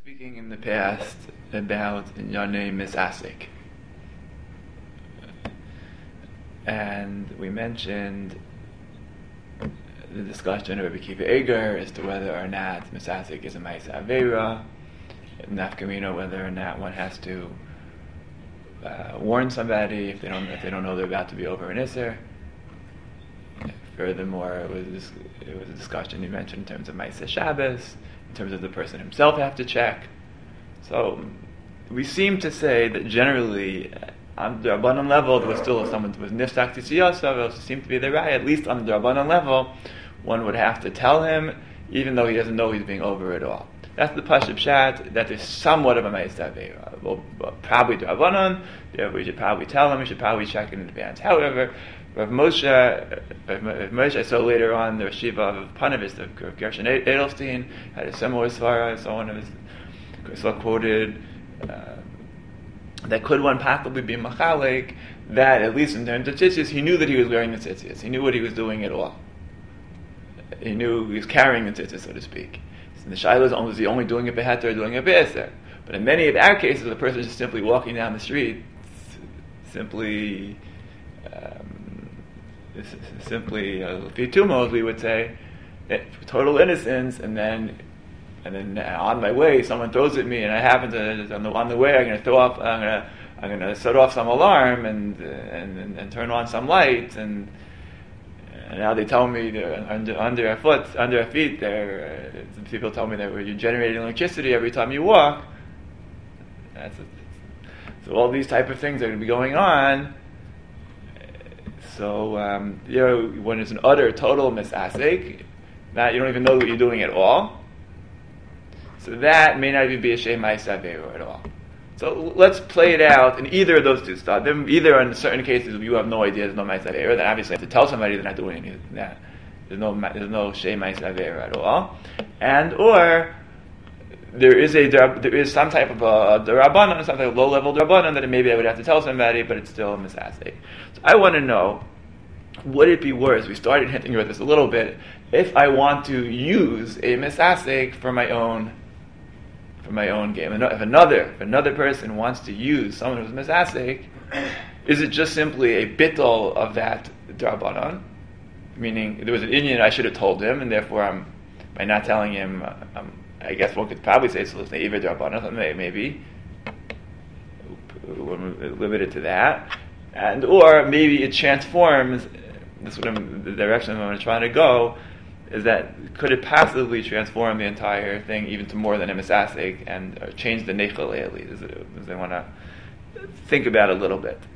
Speaking in the past about Yonei Misasik, and we mentioned the discussion of Rabbi Kiva Eger as to whether or not Misasik is a Ma'aseh Aveira, nafkamina, whether or not one has to warn somebody if they don't know they're about to be over an Isser. Furthermore, it was a discussion you mentioned in terms of Ma'aseh Shabbos, in terms of the person himself have to check. So we seem to say that generally, on the Rabbanan level, there was still someone who was nifsak tziyasa, it seemed to be the right. At least on the Rabbanan level, one would have to tell him, even though he doesn't know he's being over at all. That's the Pashut Pshat, that is somewhat of a Ma'aseh Aveira. Well, probably the Rabbanan, we should probably tell him, we should probably check in advance. However, Rav Moshe, I saw later on the Shiva of Panovich, the Gershon Edelstein, had a similar svara. I saw one of his quoted that could one possibly be machalek, that at least in terms of tzitzis, he knew that he was wearing the tzitzis. He knew what he was doing at all. He knew he was carrying the tzitzis, so to speak. So the shaila is he only doing it beheter or doing it be'eser? But in many of our cases, the person is just simply walking down the street, simply fitumos, we would say, total innocence, and then on my way, someone throws at me, and I happen to on the way, I'm going to set off some alarm and turn on some lights, and now they tell me under our feet, people tell me that you're generating electricity every time you walk. So all these type of things are going to be going on. So when it's an utter, total misasek, that you don't even know what you're doing at all. So that may not even be a Shem Ma'aseh Aveira at all. So let's play it out in either of those two stuff. Either in certain cases you have no idea there's no Ma'aseh Aveira, then obviously you have to tell somebody they're not doing anything. That there's no Shem Ma'aseh Aveira at all, and or there is some type of a Rabbanan, some type of low level Rabbanan that maybe I would have to tell somebody, but it's still a misasek. So I want to know, would it be worse? We started hinting about this a little bit. If I want to use a misasek for my own game, if another person wants to use someone who's misasek, is it just simply a bittul of that Rabbanan? Meaning there was an Indian I should have told him, and therefore by not telling him, I guess one could probably say it's Eiver D'Rabbanan, maybe we're limited to that, and or maybe it transforms. This is the direction I'm trying to go. Is that could it possibly transform the entire thing even to more than a misasek and change the neichel le'eli? Does they want to think about it a little bit?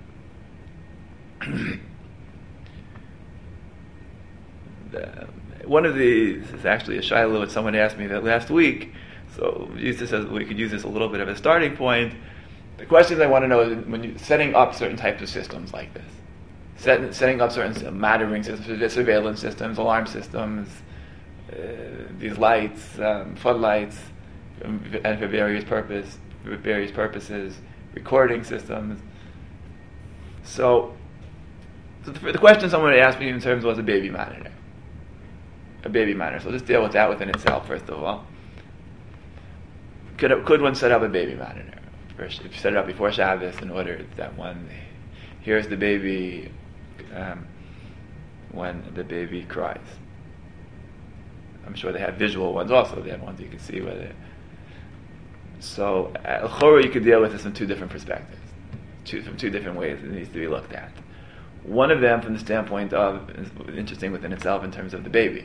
One of these is actually a shiloh that someone asked me that last week, so we could use this a little bit of a starting point. The questions I want to know is when you're setting up certain types of systems like this, setting up certain monitoring systems, surveillance systems, alarm systems, these lights, floodlights, and for various purposes, recording systems. So the question someone asked me in terms was a baby monitor. So let's deal with that within itself, first of all. Could one set up a baby monitor? First, if you set it up before Shabbos in order that one hears the baby when the baby cries. I'm sure they have visual ones also. They have ones you can see whether. So, al-Chora, you could deal with this from two different perspectives, from two different ways it needs to be looked at. One of them from the standpoint of, is interesting within itself in terms of the baby.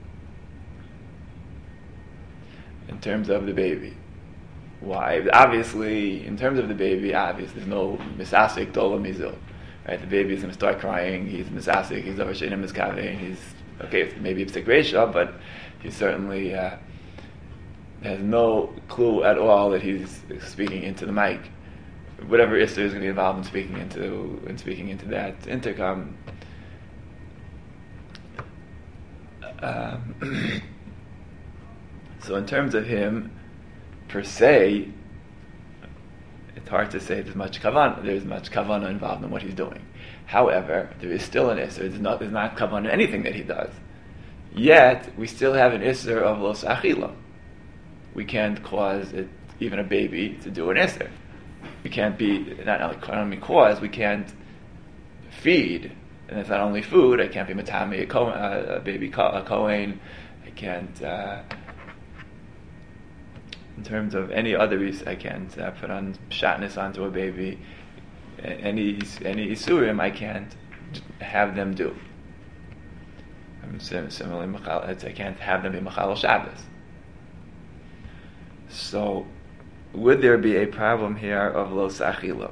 Why? Obviously, in terms of the baby, there's no misasik dola mizul. Right? The baby is going to start crying, he's misasik, he's over shenim miskaveh, he's, okay, maybe it's a Gresha, but he certainly has no clue at all that he's speaking into the mic. Whatever Isser is going to be involved in speaking into that intercom. So in terms of him per se, it's hard to say there's much kavanah involved in what he's doing. However, there is still an Isser. There's not kavanah in anything that he does. Yet we still have an Isser of los achila. We can't cause it even a baby to do an Isser. We can't be, not only cause, we can't feed. And it's not only food, I can't be Matami, a baby, a Kohen. I can't, in terms of any other use, I can't put on shatnez onto a baby. Any Isurim I can't have them do. Similarly, I can't have them be Machal Shabbos. So, would there be a problem here of Lo Sachilo?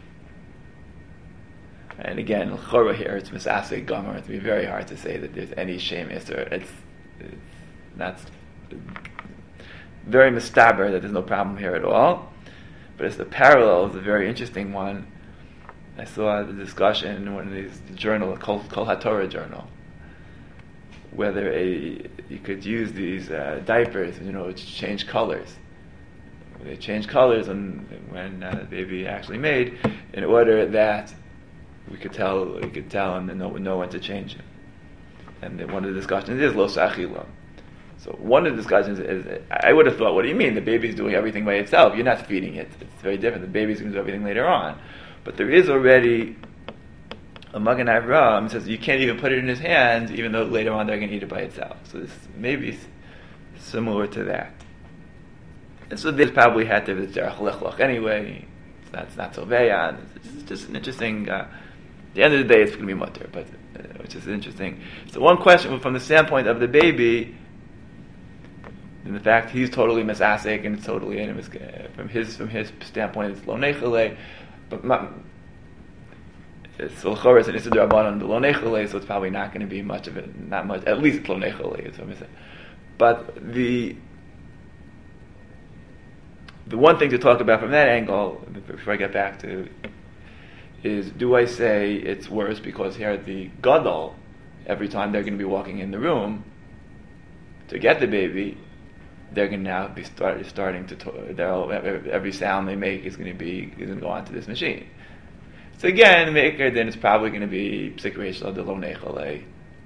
And again, L'chora here, it's Misasek Gomer. It's be very hard to say that there's any shame Isser. It's that's very mistaber that there's no problem here at all. But it's the parallel is a very interesting one. I saw the discussion in one of these journal, Kol HaTorah journal, whether you could use these diapers, to change colors. They change colors when the baby actually made, in order that we could tell and know when to change it. And then one of the discussions is lo sachilo. So one of the discussions is, I would have thought, what do you mean? The baby's doing everything by itself. You're not feeding it. It's very different. The baby's going to do everything later on. But there is already a Magen Avraham says you can't even put it in his hands, even though later on they're going to eat it by itself. So this may be similar to that. And so this probably had to be Derech Lechlach anyway. It's not so vayan. It's just an interesting. At the end of the day, it's going to be mutter, but which is interesting. So one question from the standpoint of the baby, and the fact he's totally misasik and it's totally from his standpoint, it's lo nechale. But it's l'chora, it's an issur d'rabbanan, lo nechale, so it's probably not going to be much of it. Not much. At least lo nechale is what I'm saying. But the one thing to talk about from that angle, before I get back to, is do I say it's worse because here at the gadol, every time they're going to be walking in the room to get the baby, they're going to now be starting to every sound they make is going to go onto this machine. So again, maker then it's probably going to be psikration of the lo nechale,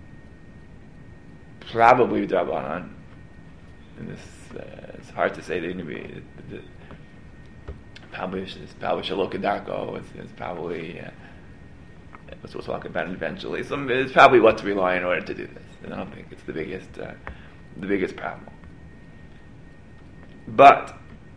probably drabanan. And this it's hard to say they're going to be. Probably Shalok Darko. It's probably we'll talk about it eventually. It's probably what to rely on in order to do this. And I don't think it's the biggest problem. But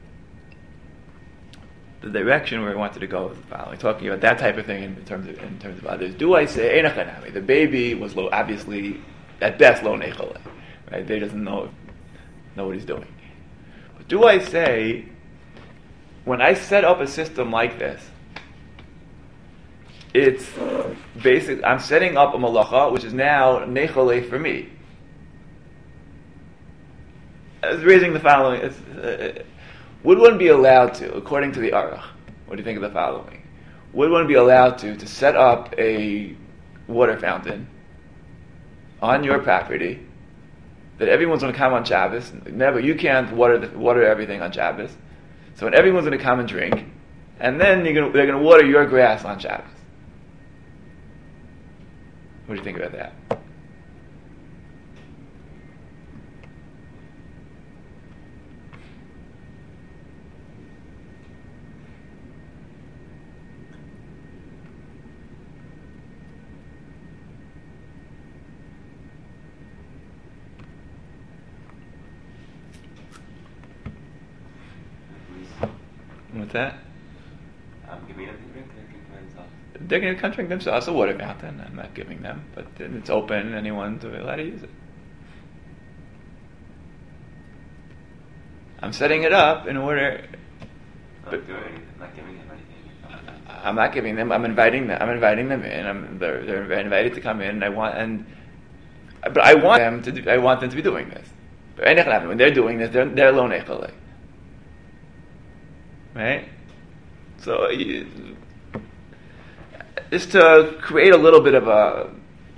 the direction where I wanted to go is the following: talking about that type of thing in terms of others. Do I say Einachanami? The baby was obviously at best lo nechale, right? They doesn't know what he's doing. But do I say, when I set up a system like this, it's basic. I'm setting up a malacha which is now nechale for me. I was raising the following: would one be allowed to, according to the Aruch? What do you think of the following? Would one be allowed to set up a water fountain on your property that everyone's going to come on Shabbos? Never, you can't water everything on Shabbos. So when everyone's going to come and drink, and then they're going to water your grass on Shabbos. What do you think about that? What's that? I'm giving them to drink, they're drinking by themselves. They're going to come drink themselves. It's a water fountain. I'm not giving them, but it's open. Anyone's allowed to use it. I'm setting it up in order. I'm not giving them anything. I'm not giving them. I'm inviting them. I'm inviting them in. They're invited to come in. But I want them to do. I want them to be doing this. But when they're doing this, they're lo nechale. Right? So, just to create a little bit of a.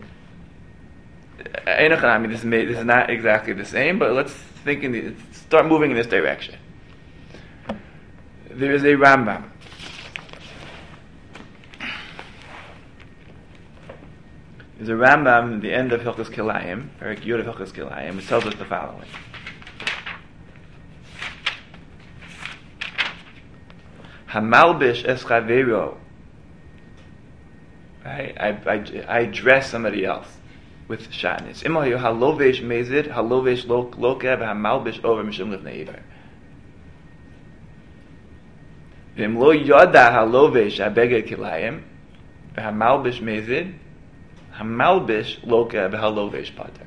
I mean, this is not exactly the same, but let's start moving in this direction. There is a Rambam. There's a Rambam at the end of Hilchos Kilayim, Perek Yud of Hilchos Kilayim, which tells us the following. Hamalbish es chavero. Right? I dress somebody else with shatnez. Imahu halovesh mezid, halovesh lokev, hamalbish over mishum lifnei iver. V'im lo yada halovesh abeged kilayim, v'hamalbish mezid, hamalbish lokev, halovesh pater.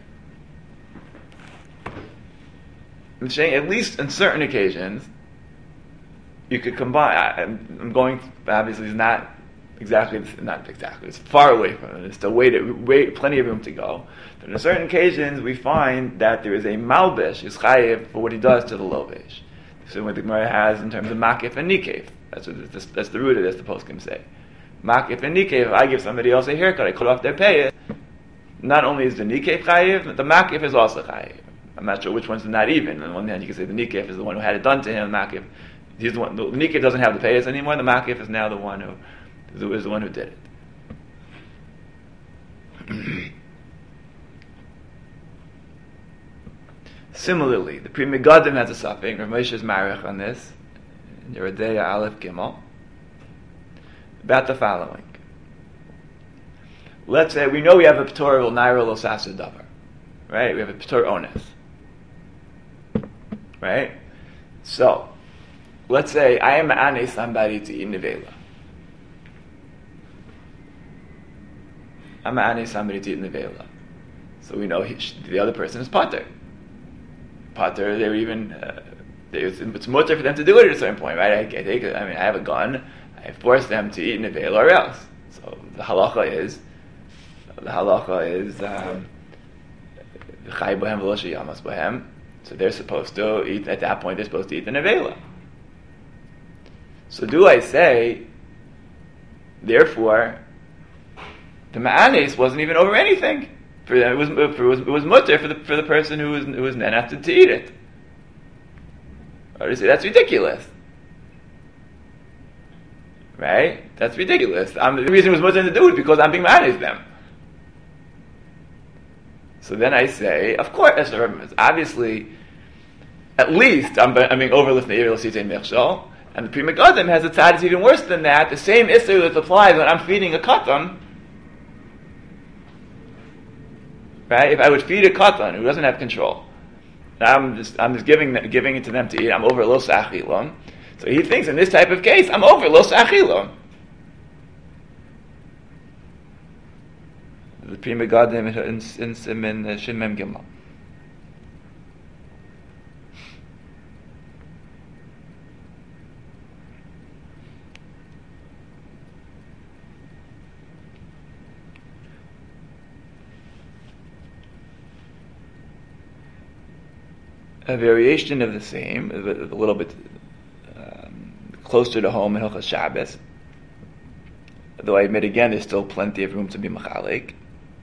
I'm saying at least in certain occasions, you could combine. I'm going, obviously it's not exactly, it's far away from it. It's still plenty of room to go. But in certain occasions, we find that there is a malbish, is chayev, for what he does to the lovesh. So what the Gemara has in terms of makif and nikef. That's the root of this, the poskim say. Makif and nikef, if I give somebody else a haircut, I cut off their pay. Not only is the nikef chayev, but the makif is also chayev. I'm not sure which one's not even. On the one hand, you can say the nikef is the one who had it done to him. Makif, he's the one. The nikef doesn't have the payas anymore. The makif is now the one who is the one who did it. Similarly, the Pri Megadim has a suffix. Rav Moshe is marich on this in Yeridea Aleph Gimel about the following. Let's say we know we have a P'tor Naira Lo Sasa Davar, right? We have a P'tor Ones. Right? So, let's say I am ma'anei somebody to eat nevela. I'm ma'anei somebody to eat nevela. So we know the other person is pater. Pater, they're even, it's mutter for them to do it at a certain point, right? I have a gun, I force them to eat nevela or else. So the halacha is, chai bohem v'lo sheyamas bohem. So they're supposed to eat, at that point they're supposed to eat the nevela. So do I say, therefore, the ma'anis wasn't even over anything. For them, it was mutter for the person who was nenafted to eat it. Or to say, that's ridiculous. Right? That's ridiculous. The reason it was mutter to do it because I'm being ma'anis them. So then I say, of course, obviously, at least I'm being overlifted mechshol, and the Pri Megadim has a tzad that's even worse than that. The same issue that applies when I'm feeding a katan, right? If I would feed a katan who doesn't have control, I'm just giving it to them to eat. I'm over lo sa'achilon. So he thinks in this type of case, I'm over lo sa'achilon. The Pri Megadim in Shin Mem Gimel. A variation of the same, a little bit closer to home in Hilchos Shabbos. Though I admit again, there's still plenty of room to be machalik.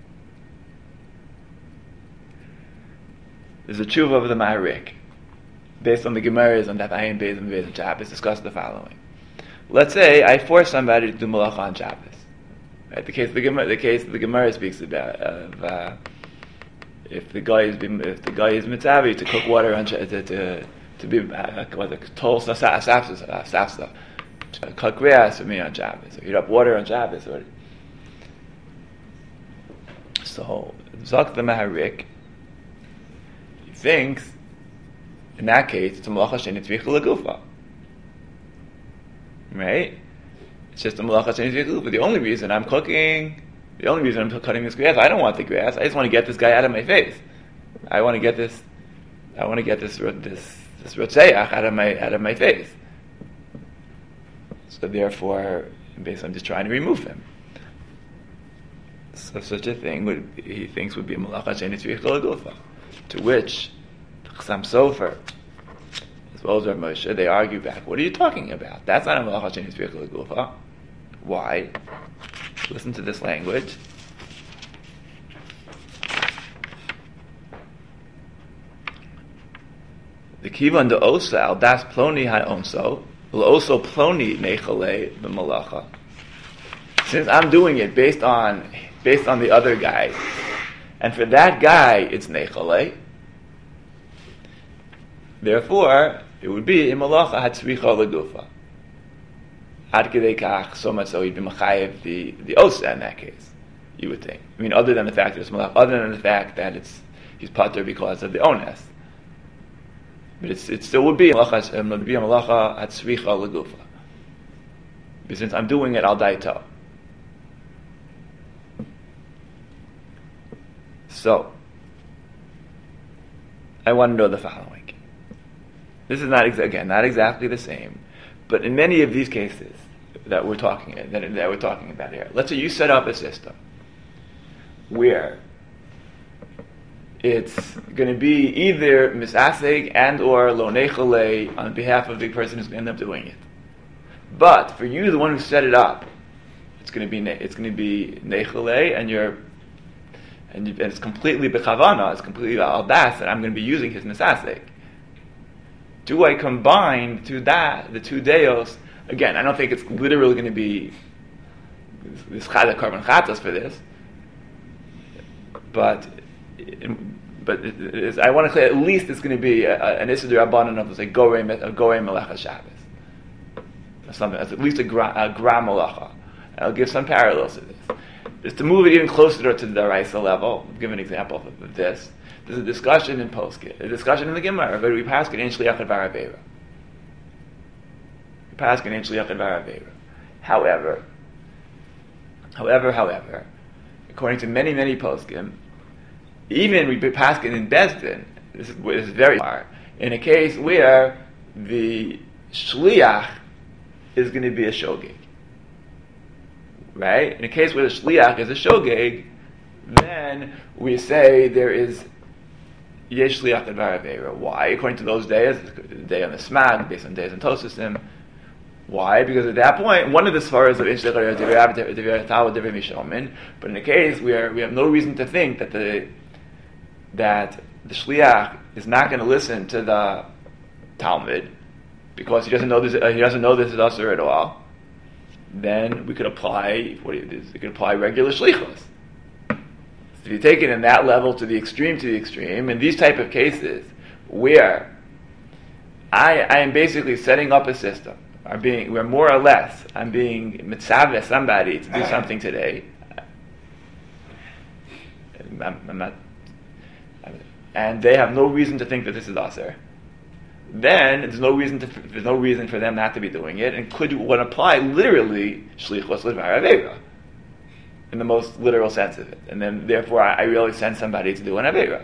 There's a tshuva of the Maharik, based on the Gemaras on Daf Ayin Beis and Beis and Shabbos, discuss the following. Let's say I force somebody to do malacha on Shabbos. Right? The case the Gemara speaks about if the guy is mitzavi to cook water on to be tol safsa, cut grass for me on Shabbos, or heat up water on Shabbos. So Zak the Maharik, he thinks in that case it's a malacha she'ein tzricha legufa, right? It's just a malacha she'ein tzricha legufa. The only reason I'm cutting this grass, I don't want the grass. I just want to get this guy out of my face. I want to get this rotzeach out of my face. So therefore, basically, I'm just trying to remove him. So such a thing he thinks would be a malacha she'ein tzricha legufa. To which Chassam Sofer, as well as Rav Moshe, they argue back. What are you talking about? That's not a malacha she'ein tzricha legufa. Why? Listen to this language. The kivan de osa al das ploni ha'onso will also ploni nechale b'malacha. Since I'm doing it based on the other guy, and for that guy it's nechale, therefore it would be in malacha hatzricha legufa. Ad kedei kach, so much so he'd be mechayev the osa in that case, you would think. I mean, other than the fact that it's malach, other than the fact that he's pater because of the ones. But it still would be a malacha hatzricha legufa. Because since I'm doing it, I'll die to. So, I want to know the following. This is not exactly the same, but in many of these cases that we're talking about here, let's say you set up a system where it's going to be either misaseg and or lo nechale on behalf of the person who's going to end up doing it. But for you, the one who set it up, it's going to be nechale, and it's completely bechavana, it's completely al das, and I'm going to be using his misaseg. Do I combine the two deos? Again, I don't think it's literally going to be this chada carbon chatas for this, but I want to say at least it's going to be an issur d'rabbanan of, say, gorei melecha Shabbos. Something that's at least a gra malacha. And I'll give some parallels to this. Just to move it even closer to the Daraisa level, I'll give an example of this. There's a discussion in Poskim, a discussion in the Gemara, but we pass it in Shliach Advar Aveira. We pass it in Shliach Advar Aveira. However, according to many Poskim, even we pass it in Bezdin, this is very far, in a case where the Shliach is going to be a shogeg. Right? In a case where the shliach is a shogeg, then we say there is yesh shliach advar aveira. Why? According to those days, the day on the smag, based on days on Tosasim. Why? Because at that point, one of the svaras of Mishomin, but in a case where we have no reason to think that the shliach is not going to listen to the Talmud because he doesn't know this is asur at all, then we could apply regular shlichos. So if you take it in that level to the extreme, in these type of cases where I am basically setting up a system, I'm being mitzaveh somebody to do something today, and they have no reason to think that this is asur, then there's no reason for them not to be doing it, and could one apply literally shlichus l'dvar aveira in the most literal sense of it, and then therefore I really send somebody to do an aveira,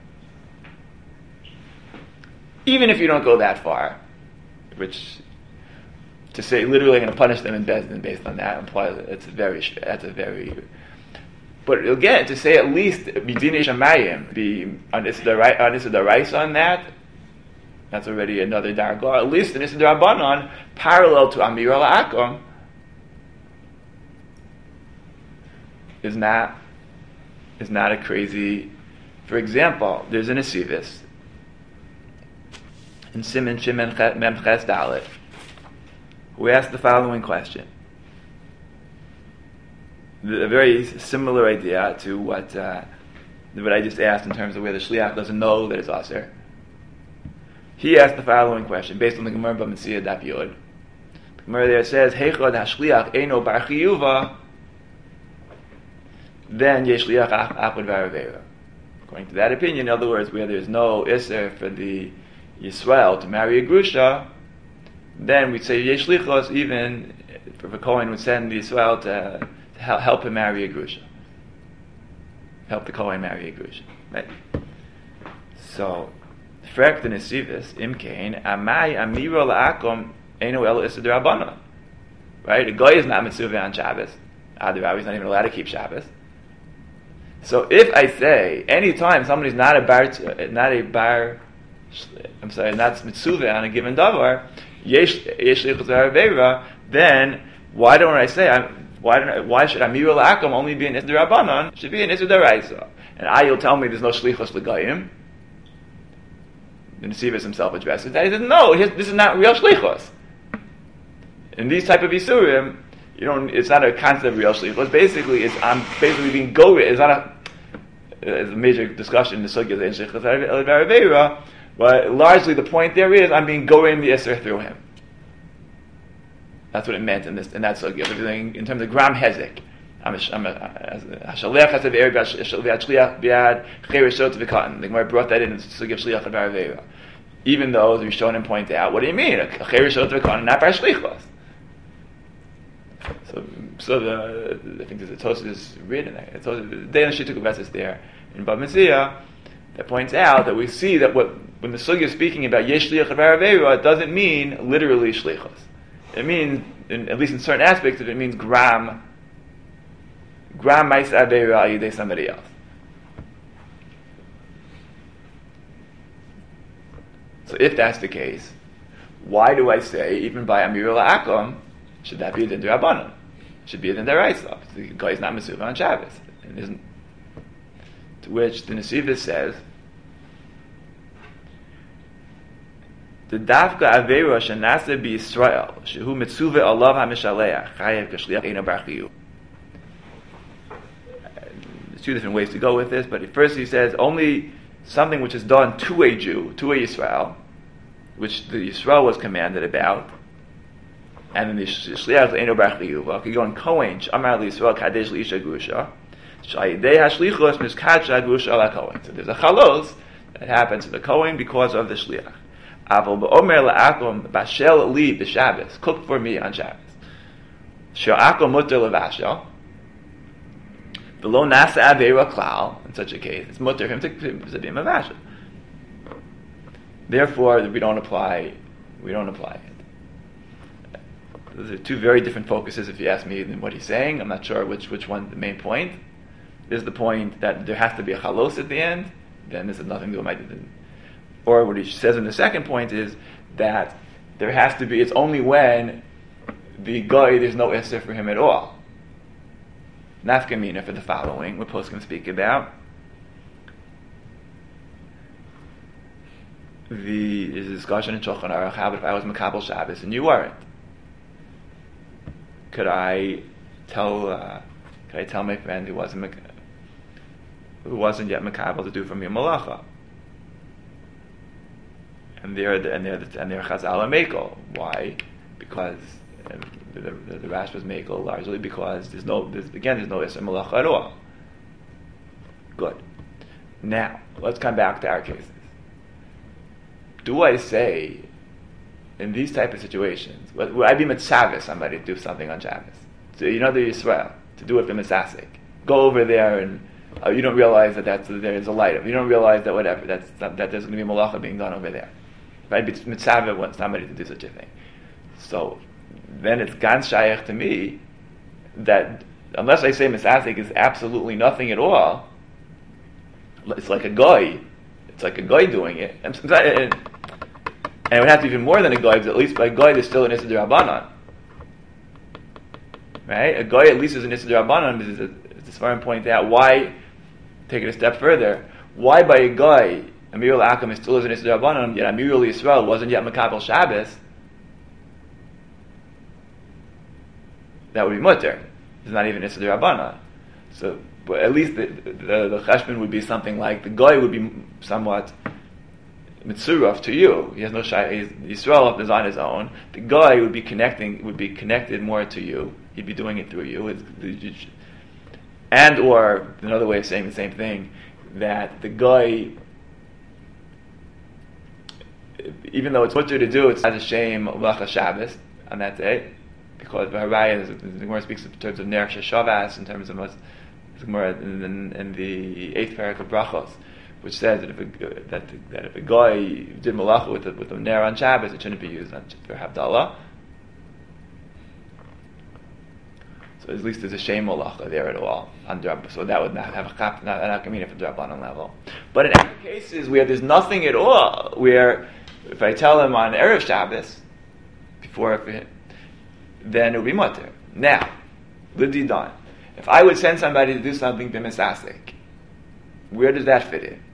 even if you don't go that far, which to say literally I'm going to punish them in Bezdin based on that implies that's a very. But again, to say at least b'dinei shamayim be on issur d'oraisa on that. That's already another darga. At least an issur d'rabbanan, parallel to amira la'akom, is not a crazy. For example, there's an Esivis in Siman Mem Ches Dalet who asked the following question. A very similar idea to what I just asked in terms of where the shliach doesn't know that it's asur. He asked the following question based on the Gemara B'Metzia Daf Yod. The Gemara there says, "Heichad hashliach eino bar chiyuva." Then yesh shliach achad v'aravera. According to that opinion, in other words, where there's no issur for the Yisrael to marry a grusha, then we'd say yesh shlichos even if a Kohen would send the Yisrael to help him marry a grusha, help the Kohen marry a grusha. Right? So. Frekt in Esivis, Imkain, Amai Amira La'akom Eino El Issur d'Rabbanan. Right? A guy is not mitzvah on Shabbos. Adirav, he's not even allowed to keep Shabbos. So if I say anytime somebody's not mitzvah on a given davar, yesh lichus v'aravera, then why don't I say why should Amira La'akom only be an issur d'Rabbanan? It should be an issur d'oraisa. And you'll tell me there's no shlichus l'gayim. The Nesivis himself addresses that. He says, no, this is not real shlichus. In these type of isurim, it's not a concept of real shlichus. Basically, I'm basically being gored. It's not a major discussion in the sugyas in shlichus but largely the point there is I'm being gored the issur through him. That's what it meant in this, and that's everything in terms of gram hezek. The Gemara brought that in Sugya Shliach and Baravera. Even though the Rishonim point out, what do you mean? A Cherishot v'Kanan, not Bar Shlichos. So I think there's a Tosfos written there. The Dana Shittuk Vesis there in Bava Metzia that points out that we see that when the Sugya is speaking about Yesh Shliach and Baravera, it doesn't mean literally Shlichos. It means, at least in certain aspects of it, means gram Ma'is Aveira Yidei somebody else. So if that's the case, why do I say even by Amir La'akom should that be a din d'Rabbanan? Should be a din d'Oraisa. The guy is not Mesuva on Shabbos, and isn't. To which the Nesivis says, the Dafka Aveira Shanasa Bi Yisrael Shehu Mitzuve Alav HaMishaleach Chayev K'Shliach Eino Bar Chiyuv. There's two different ways to go with this, but first he says only something which is done to a Jew, to a Yisrael, which the Yisrael was commanded about, and then the Shliach Eino Bar Chiyuv. You go on Kohen Amar L'Yisrael Kadesh L'Isha Grusha Shayidei HaShlichos Miskadsha Grusha Ala Kohen. So there's a chalos that happens to the Kohen because of the Shliach. Aval ba'omer la'akom bashel li b'Shabbos, cook for me on Shabbos. She'akom mutter levasha. Below nasa aveira klal. In such a case, it's mutter him to be a mavasha. Therefore, we don't apply it. Those are two very different focuses, if you ask me, than what he's saying. I'm not sure which one's the main point. Is the point that there has to be a chalos at the end? Then this has nothing to do with my. Or what he says in the second point is that there has to be, it's only when the guy, there's no Esser for him at all. Nafkamina for the following, what Poskim speak about. There's a discussion in Shulchan Aruch, how if I was Makabel Shabbos and you weren't, could I tell my friend who wasn't yet Makabel to do for me a malacha? And they're Chazal and Mekel. Why? Because the Rash was Mekel largely because there's no Isser Malacha at all. Good. Now let's come back to our cases. Do I say in these type of situations, would I be mitzaveh somebody to do something on Shabbos? So the Yisrael to do it for mitzasik. Go over there and you don't realize that there's a light. You don't realize that whatever that there's going to be malacha being done over there. Right? It's mitzvah wants somebody to do such a thing. So then it's ganz shayach to me that unless I say mitzvah is absolutely nothing at all, it's like a guy. It's like a guy doing it. And it would have to be even more than a guy, because at least by a guy there's still an Issa D'Rabbanan. Right? A guy at least is an Issa D'Rabbanan, as the Sfarim point out. Why, take it a step further, why by a guy Amir L'Akom is still as an Issa D'Rabbanan, yet Amir L'Yisrael wasn't yet Makabel Shabbos? That would be mutter. It's not even Issa D'Rabbanan. So, but at least the cheshbon would be something like the guy would be somewhat mitzuraf to you. He has no shy. Yisrael is on his own. The guy would be connected more to you. He'd be doing it through you. And or another way of saying the same thing, that the guy, even though it's mutter to do, it's not a shame Lacha Shabbos on that day, because Baharaya, the Gemara speaks in terms of Ner Shavas, in terms of the Gemara in the 8th parak of Brachos, which says that if a guy did malacha with a Ner on Shabbos, it shouldn't be used for Havdalah. So at least there's a shame malacha there at all. So that would not have a chap, not kamina for D'Rabbanan level. But in other cases where there's nothing at all, where if I tell him on Erev Shabbos, then it would be mutter. Now, Liddi Don. If I would send somebody to do something b'misasik, where does that fit in?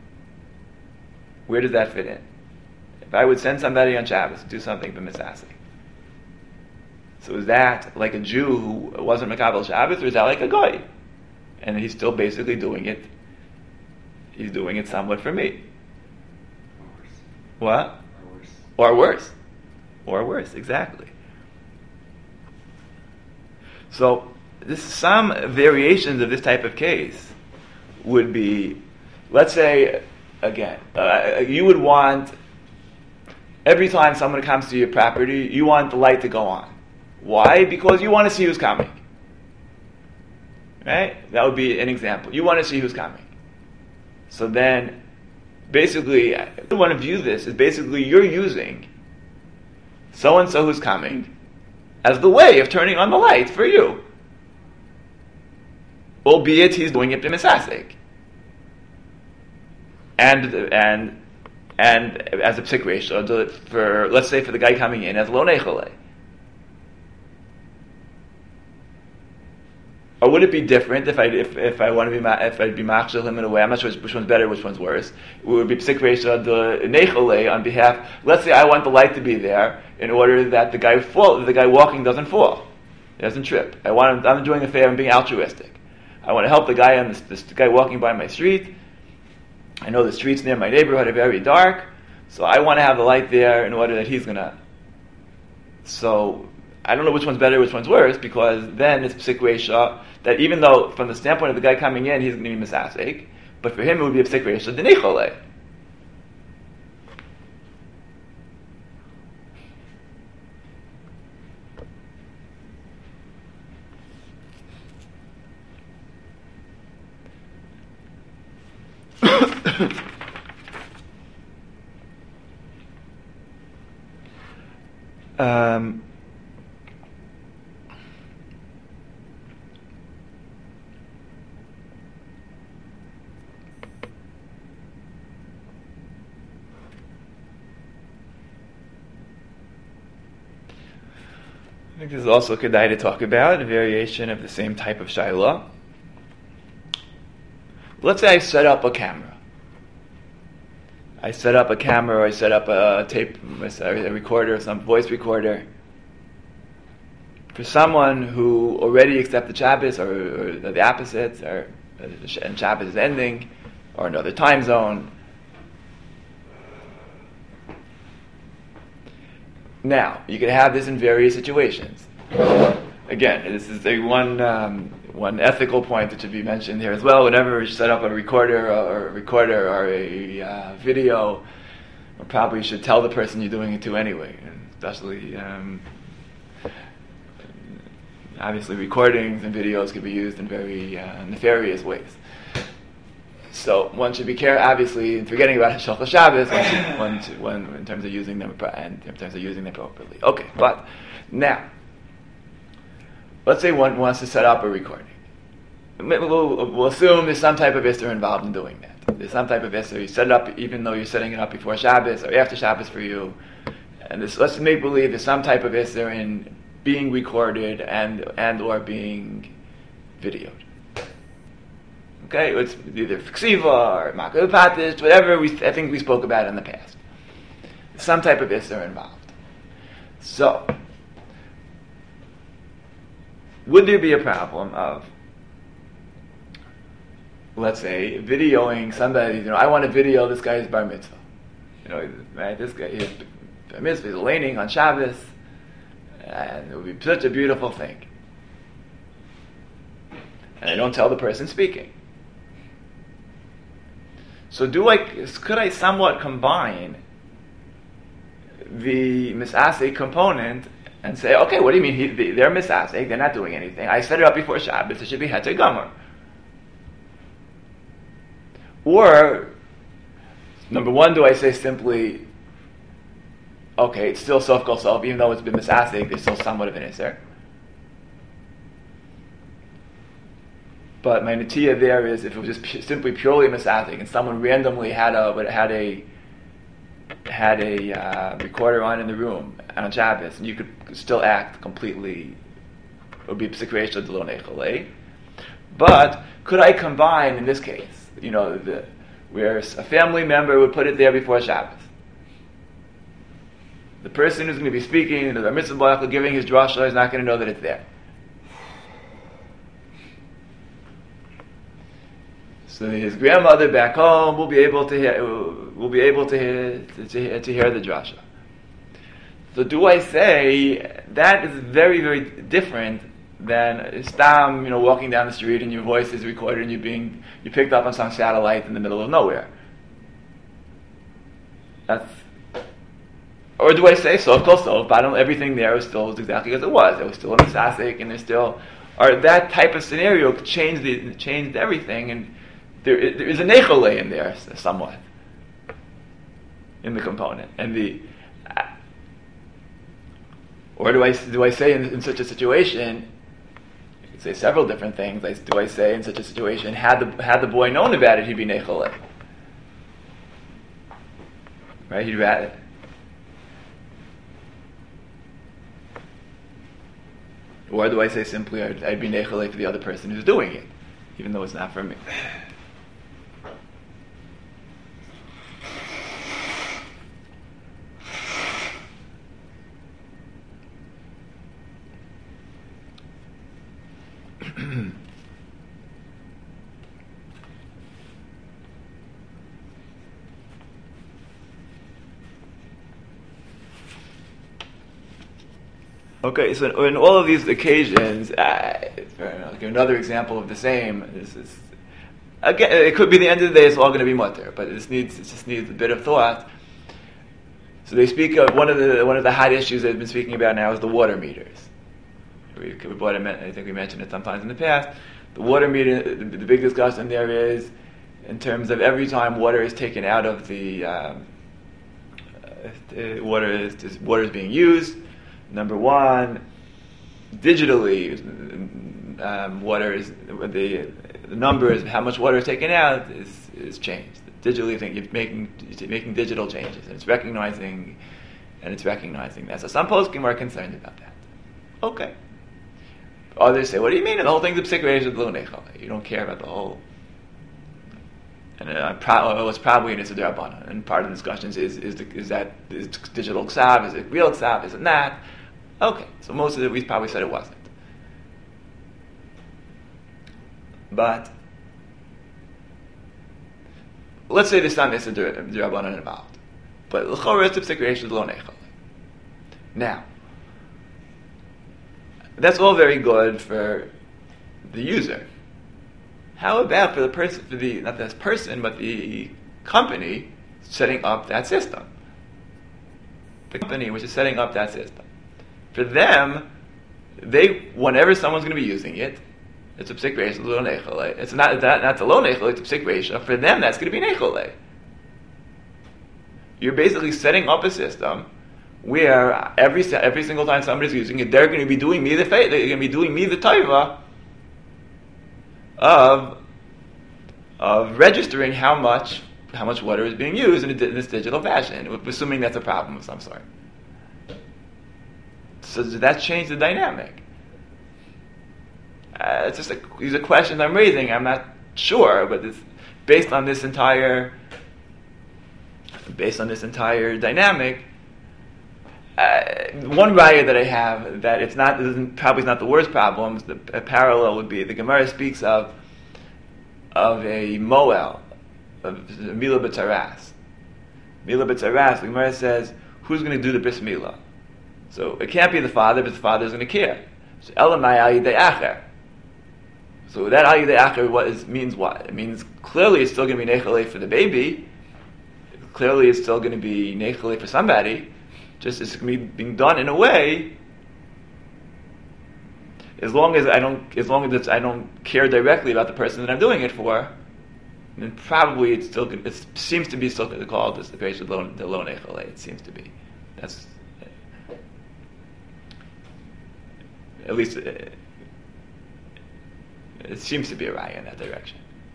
If I would send somebody on Shabbos to do something b'misasik, so is that like a Jew who wasn't Makabel Shabbos, or is that like a guy? And he's still basically doing it. He's doing it somewhat for me. Or worse. What? Or worse. Or worse, exactly. So some variations of this type of case would be, let's say, again, you would want, every time someone comes to your property, you want the light to go on. Why? Because you want to see who's coming. Right? That would be an example. You want to see who's coming. So then, basically, the way to view this is basically you're using so-and-so who's coming as the way of turning on the light for you. Albeit he's doing it b'misasek. And as a psik ratio, for, let's say, for the guy coming in as lo nechole. Or would it be different if I want to be if I'd be machshel him in a way? I'm not sure which one's better, which one's worse. It would be psik ratio the nechole on behalf. Let's say I want the light to be there in order that the guy walking doesn't fall, he doesn't trip. I'm doing a favor. I'm being altruistic. I want to help the guy on this guy walking by my street. I know the streets near my neighborhood are very dark, so I want to have the light there in order that he's gonna. So I don't know which one's better, which one's worse, because then it's psik ratio that even though from the standpoint of the guy coming in, he's going to be misasek, but for him it would be a psik ratio d'nechole. I think this is also kedai to talk about, a variation of the same type of shaila. Let's say I set up a camera. I set up a tape, a recorder, some voice recorder for someone who already accepted Shabbos, or the opposites, and Shabbos is ending, or another time zone. Now, you can have this in various situations. Again, this is one ethical point that should be mentioned here as well. Whenever you set up a recorder or a video, you probably should tell the person you're doing it to anyway. And especially, obviously, recordings and videos can be used in very nefarious ways. So one should be careful, obviously, in forgetting about Shulchan Shabbos, in terms of using them appropriately. Okay, but now, let's say one wants to set up a recording. We'll assume there's some type of isser involved in doing that. There's some type of isser. You set it up, even though you're setting it up before Shabbos or after Shabbos for you. And let's make believe there's some type of isser in being recorded and or being videoed. Okay, it's either ksiva or makal patish, whatever I think we spoke about in the past. Some type of isser involved. So, would there be a problem of, let's say, videoing somebody? I want to video this guy's bar mitzvah. Right? This guy, his bar mitzvah is laning on Shabbos, and it would be such a beautiful thing. And I don't tell the person speaking. So could I somewhat combine the misasek component and say, okay, what do you mean they're misasek, they're not doing anything. I set it up before Shabbos, it should be heter gomer. Or, number one, do I say simply, okay, it's still sof kol sof, even though it's been misasek, there's still somewhat of an isser. But my netiya there is, if it was just simply purely misasek, and someone randomly had a recorder on in the room on Shabbos, and you could still act completely, it would be psik ratio d'lo nechole. But could I combine in this case, where a family member would put it there before Shabbos? The person who's going to be speaking, the mitzvah giving his drasha, is not going to know that it's there. So his grandmother back home will be able to hear the drasha. So do I say that is very, very different than Stam, walking down the street and your voice is recorded and you picked up on some satellite in the middle of nowhere. Or do I say Sof Kol Sof, but everything there is still exactly as it was. It was still a Misasik, and there's still, or that type of scenario changed everything, and there is a Nechole in there somewhat, in the component. And or do I say in such a situation, you could say several different things. Do I say in such a situation, had the boy known about it, he'd be Nechole? Right, he'd rather. Or do I say simply, I'd be nechole for the other person who's doing it, even though it's not for me? Okay, so in all of these occasions, I'll give another example of the same. This is, again, it could be the end of the day. It's all going to be mutter, but it just needs a bit of thought. So they speak of one of the hot issues they've been speaking about now is the water meters. I think we mentioned it sometimes in the past. The water meter, the big discussion there is in terms of every time water is taken out of the water is being used. Number one, digitally, water is the numbers, how much water is taken out is changed. Digitally, you're making digital changes, and it's recognizing that. So some poskim are concerned about that. Okay. Others say, "What do you mean? The whole thing's a psikration lo nechole. You don't care about the whole." And what's probably in Issa D'Rabbanan, and part of the discussions is digital ksav, is it real ksav, is it not? Okay, so most of it we probably said it wasn't. But let's say there's not Issa D'Rabbanan involved, but l'chorah is psikration lo nechole. Now, that's all very good for the user. How about for the person, not this person, but the company setting up that system? The company which is setting up that system. For them, whenever someone's going to be using it, it's a psik reisha lo nechole. It's not the lo nechole, it's a psik reisha. For them, that's going to be nechole. You're basically setting up a system where every single time somebody's using it, they're going to be doing me the favor. They're going to be doing me the taiva of registering how much water is being used in this digital fashion, assuming that's a problem of some sort. So does that change the dynamic? It's just these are questions I'm raising. I'm not sure, but it's based on this entire dynamic. One raya that I have that probably not the worst problems. A parallel would be the Gemara speaks of a moel, of Mila B'Taras. Mila B'Taras, the Gemara says, who's going to do the bris milah? So it can't be the father, but the father is going to care. So Elamai al yidei acher. So that al yidei acher means what? It means clearly it's still going to be nechole for the baby. Clearly it's still going to be nechole for somebody. Just it's going to be being done in a way. As long as I don't care directly about the person that I'm doing it for, then probably it seems to be still called the creation of the lo nechole. It seems to be. That's at least it seems to be a raya in that direction.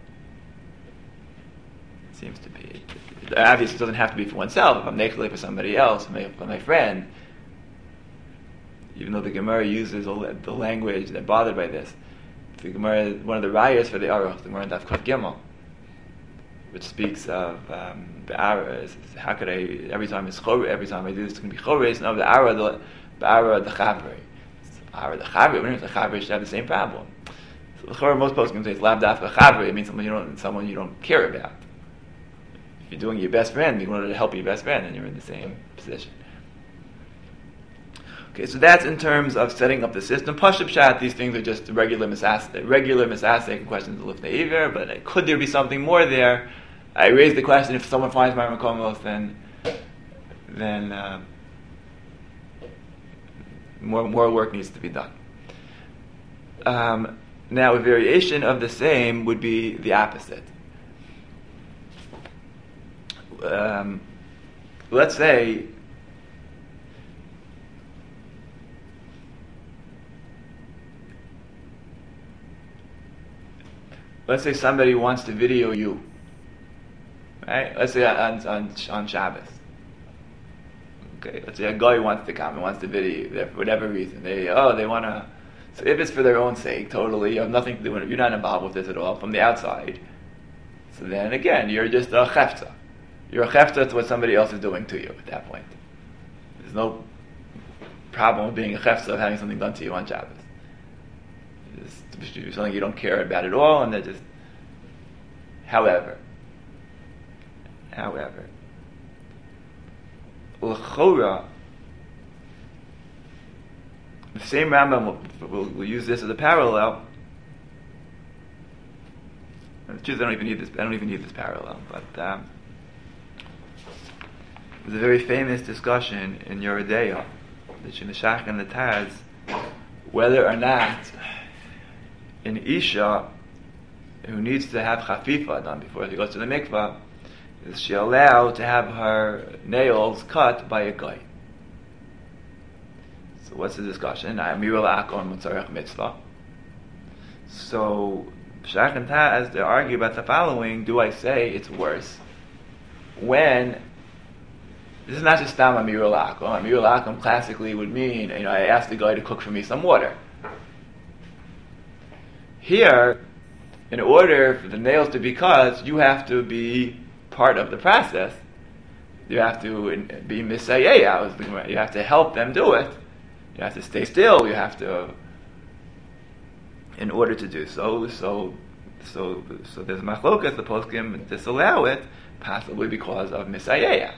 It seems to be. Obviously, it doesn't have to be for oneself. If I'm nechole for somebody else, for my friend, even though the Gemara uses the language, they're bothered by this. The Gemara, one of the rayas for the Aruch, the Gemara in Daf Kaf Gimel, which speaks of be'ara. How could I? Every time I do this, it's going to be chores. No, be'ara the chavrei. Be'ara the chavrei. When the chavrei should have the same problem. So the chores, most poskim say it's lav dafka chavrei. It means someone you don't care about. If you're doing your best friend, you want to help your best friend, and you're in the same position. Okay, so that's in terms of setting up the system. Pashut Pshat, these things are just regular misasek questions of Lifnei Iver, but could there be something more there? I raised the question, if someone finds my Makomos, then more work needs to be done. Now, a variation of the same would be the opposite. Let's say somebody wants to video you, right? Let's say on Shabbos. Okay, let's say a guy wants to come and wants to video you for whatever reason. They want to. So if it's for their own sake, totally, you have nothing to do with it. You're not involved with this at all from the outside. So then again, you're just a chefza. You're a chefza to what somebody else is doing to you at that point. There's no problem with being a chefza of having something done to you on Shabbos. It's something you don't care about at all, and they're just. However, l'chora, the same Rambam will use this as a parallel. The truth, I don't even need this parallel, but there's a very famous discussion in Yoreh De'ah, the Shach and the Taz, whether or not an Isha who needs to have chafifa done before she goes to the mikvah, is she allowed to have her nails cut by a guy? So what's the discussion? So Shach and Taz, they argue about the following. Do I say it's worse when this is not just stam amirul akom? Amirul akom classically would mean, I asked the guy to cook for me some water. Here, in order for the nails to be cut, you have to be part of the process. You have to be misayeh. You have to help them do it. You have to stay still. You have to, in order to do so. So there's machlokas. The poskim disallow it, possibly because of misayeh.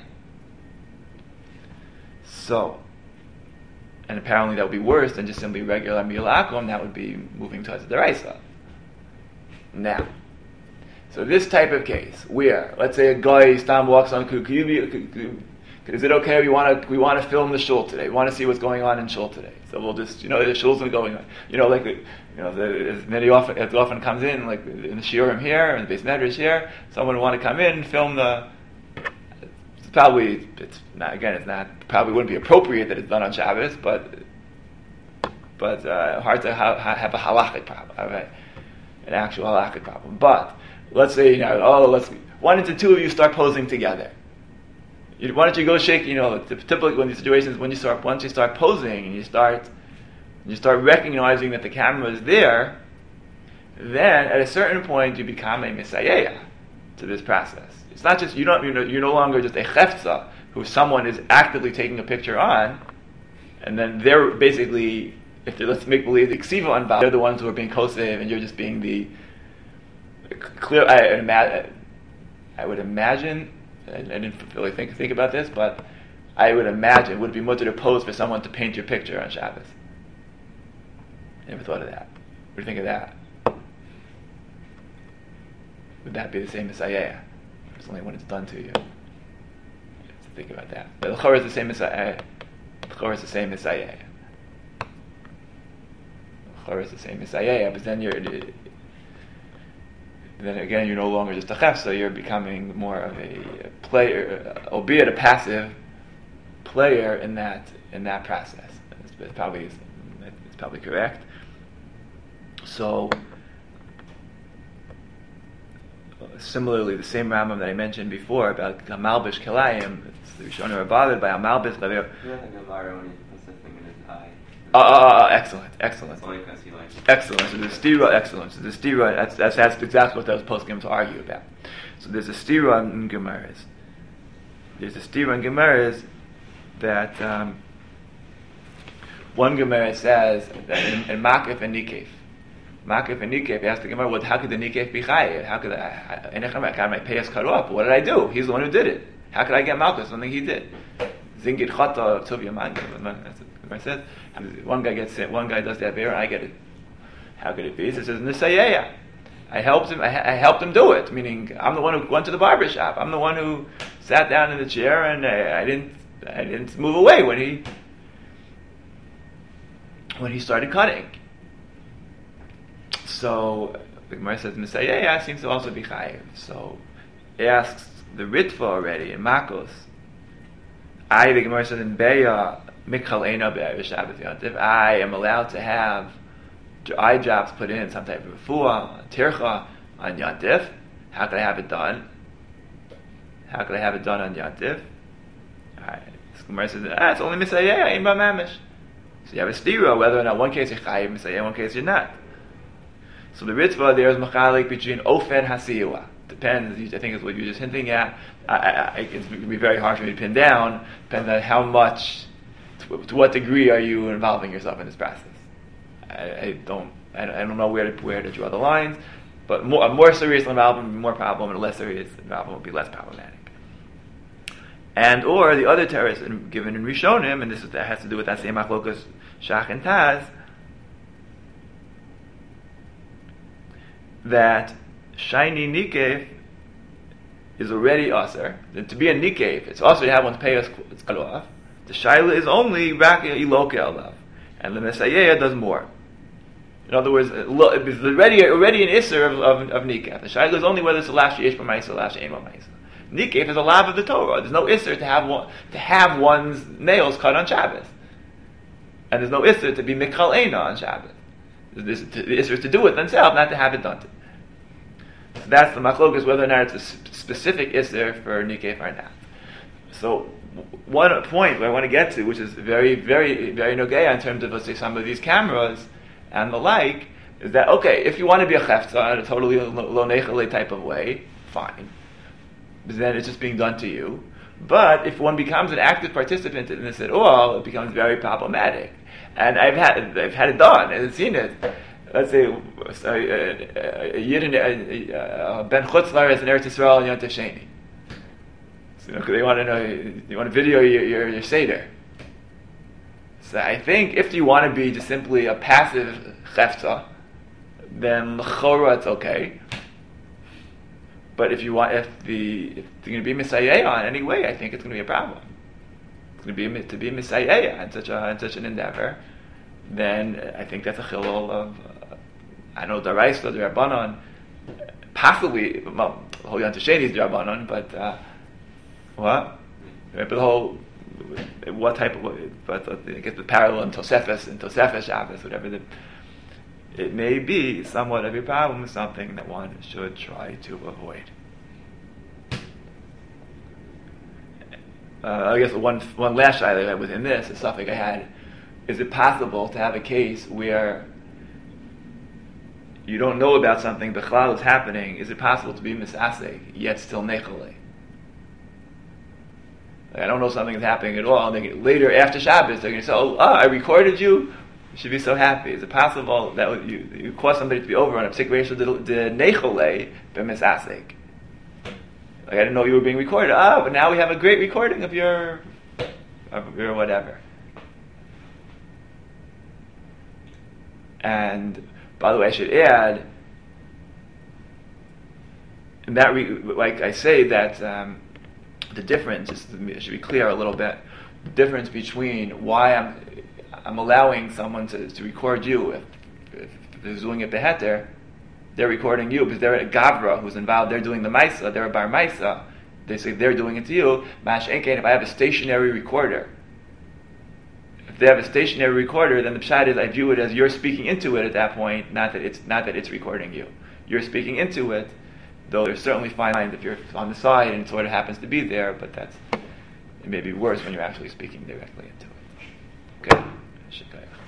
So, and apparently that would be worse than just simply regular milakom. That would be moving towards the deraisa. Now, so this type of case, where let's say a guy walks on, is it okay? We want to film the shul today. We want to see what's going on in shul today. So we'll just, the shul's going on. It often comes in, like in the shiurim here, and the Beis Medrash here. Someone would want to come in and film the. Probably probably wouldn't be appropriate that it's done on Shabbos, but hard to have a halachic problem, an actual halachic problem. But let's say why don't the two of you start posing together? Why don't you go shake? Typically in these situations, once you start posing and you start recognizing that the camera is there, then at a certain point you become a misayeh to this process. It's not just you're no longer just a chefza who someone is actively taking a picture on, and then they're basically, let's make believe the ksiva unbound, they're the ones who are being kosev, and you're just being the clear. I would imagine. I didn't really think about this, but I would imagine it would be mutter to pose for someone to paint your picture on Shabbos. I never thought of that. What do you think of that? Would that be the same as Ayah? It's only when it's done to you. To think about that. But the Chorah is the same as Ayah. The Chorah is the same as Ayah. The Chorah is the same as Ayah, but then you're no longer just a chefza, you're becoming more of a player, albeit a passive player in that process. It's probably correct. So, similarly, the same Rambam that I mentioned before about Malbish Kilayim, it's the Rishonim are bothered by Malbish. You have the Gemara when he puts the thing in his eye. Excellent. It's only because he likes it. Excellent. So the stira, excellent. So the stira, that's exactly what those poskim to argue about. So there's a stira in Gemaras. There's a stira in Gemaras that one Gemara says that in Makif and Nikef. Makif and Nikef asked the Gemara, how could the Nikef be chayiv? How could I got my payas cut off? What did I do? He's the one who did it. How could I get Malchus? Something he did. Zingit chata tovia manga. That's what it says. One guy gets it. One guy does the avera. I get it. How could it be? So it says Nisayaya. I helped him. I helped him do it. Meaning, I'm the one who went to the barber shop. I'm the one who sat down in the chair, and I didn't move away when he started cutting. So the Gemara says Nisayaya seems to also be chayiv. So it asks the Ritva already in Makos. The Gemara says in Beya Mikal Eina Be'er Shabbat Yontif. I am allowed to have eye drops put in, some type of refuah, tircha on Yontif. How could I have it done? How could I have it done on Yontif? Alright, this Gemara says it's only Misayeh, Ein Ba Mamish. So you have a stira whether or not one case you're chayiv Misayeh, one case you're not. So the Ritva there is machalik between ofen hasiyua. Depends, I think is what you're just hinting at. It's going to be very hard for me to pin down. Depends on how much, to what degree are you involving yourself in this process. I don't know where to draw the lines, but a more serious involvement would be more problem, and a less serious involvement would be less problematic. And or the other terrorists given in Rishonim, and that has to do with that same machlokas Shach and Taz, that shiny nikef is already aser. To be a nikef, it's also to have one's payas cut off. The shaila is only rak iloke alav, and the Mesayeh does more. In other words, it's already an isser of nikef. The shaila is only whether it's a lav sheyesh b'maisa, lav she'ein b'maisa. Nikef is a lav of the Torah. There's no isser to have one's nails cut on Shabbos, and there's no isser to be mikal eina on Shabbos. The isser is to do it themselves, not to have it done. So that's the machlokas, whether or not it's a specific isser for nikef or not. So one point I want to get to, which is very, very, very nogea in terms of, let's say, some of these cameras and the like, is that, okay, if you want to be a chefza in a totally lo nechale type of way, fine. But then it's just being done to you. But if one becomes an active participant in this at all, it becomes very problematic. And I've had it done, and I've seen it. Let's say a Yidden, Ben Chutzlar is in Eretz Yisrael and Yontif Sheni. So, they want to know, you want to video your Seder. So I think if you want to be just simply a passive chefza, then l'chora it's okay. But if you're going to be misayeh on anyway, I think it's going to be a problem. It's going to be misayeh on such an endeavor. Then I think that's a chilul of daraisa, the Rabbanon, possibly well, the whole Yontif Sheni is the Rabbanon, but what? But the whole what type of? But I guess the parallel in Tosefes Shabbos, whatever. It may be somewhat of a problem, something that one should try to avoid. I guess one last shayla within this, a suffix I had, is it possible to have a case where you don't know about something, the chalal is happening, is it possible to be misasek, yet still nechale? I don't know something is happening at all, and later after Shabbos, they're going to say, I recorded you, you should be so happy. Is it possible that you cause somebody to be over on a situation of the nechole b'misasek? Like, I didn't know you were being recorded. But now we have a great recording of your whatever. And by the way, I should add, in that like I say that the difference it should be clear a little bit. The difference between why I'm allowing someone to record you if they're doing it beheter, they're recording you because they're a gavra who's involved. They're doing the maisa. They're a bar maisa. They say they're doing it to you. Mash enkein. If I have a stationary recorder, if they have a stationary recorder, then the pshat is I view it as you're speaking into it at that point, not that it's recording you. You're speaking into it, though there's certainly fine lines if you're on the side and it sort of happens to be there. But it may be worse when you're actually speaking directly into it. Okay.